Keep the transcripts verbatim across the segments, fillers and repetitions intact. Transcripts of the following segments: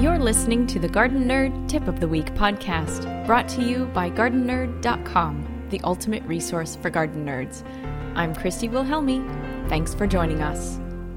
You're listening to the Garden Nerd Tip of the Week podcast, brought to you by garden nerd dot com, the ultimate resource for garden nerds. I'm Christy Wilhelmi. Thanks for joining us.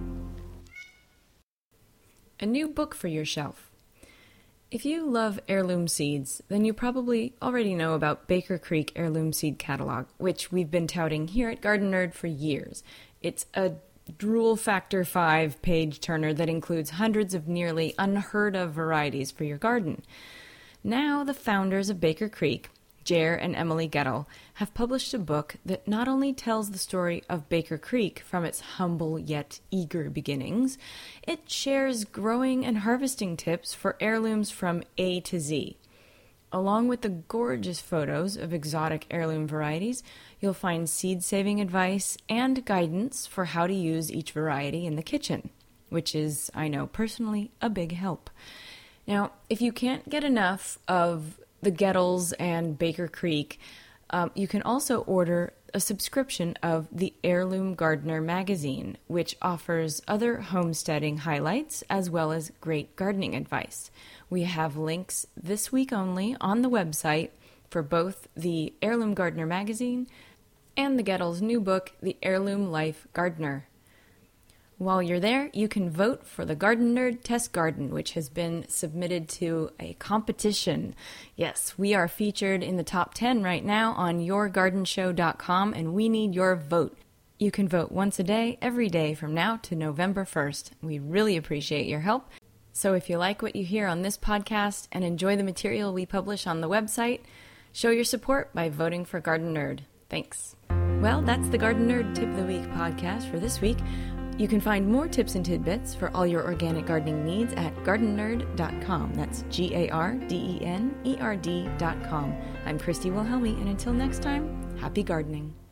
A new book for your shelf. If you love heirloom seeds, then you probably already know about Baker Creek Heirloom Seed Catalog, which we've been touting here at Garden Nerd for years. It's a drool factor five page turner that includes hundreds of nearly unheard of varieties for your garden. Now the founders of Baker Creek, Jer and Emily Gettle, have published a book that not only tells the story of Baker Creek from its humble yet eager beginnings, it shares growing and harvesting tips for heirlooms from A to Z. Along with the gorgeous photos of exotic heirloom varieties, you'll find seed-saving advice and guidance for how to use each variety in the kitchen, which is, I know personally, a big help. Now, if you can't get enough of the Gettles and Baker Creek, um, you can also order a subscription of the Heirloom Gardener magazine, which offers other homesteading highlights as well as great gardening advice. We have links this week only on the website for both the Heirloom Gardener magazine and the Gettles' new book, The Heirloom Life Gardener. While you're there, you can vote for the Garden Nerd Test Garden, which has been submitted to a competition. Yes, we are featured in the top ten right now on your garden show dot com, and we need your vote. You can vote once a day, every day from now to November first. We really appreciate your help. So if you like what you hear on this podcast and enjoy the material we publish on the website, show your support by voting for Garden Nerd. Thanks. Well, that's the Garden Nerd Tip of the Week podcast for this week. You can find more tips and tidbits for all your organic gardening needs at garden nerd dot com. That's G A R D E N E R D dot com. I'm Christy Wilhelmi, and until next time, happy gardening.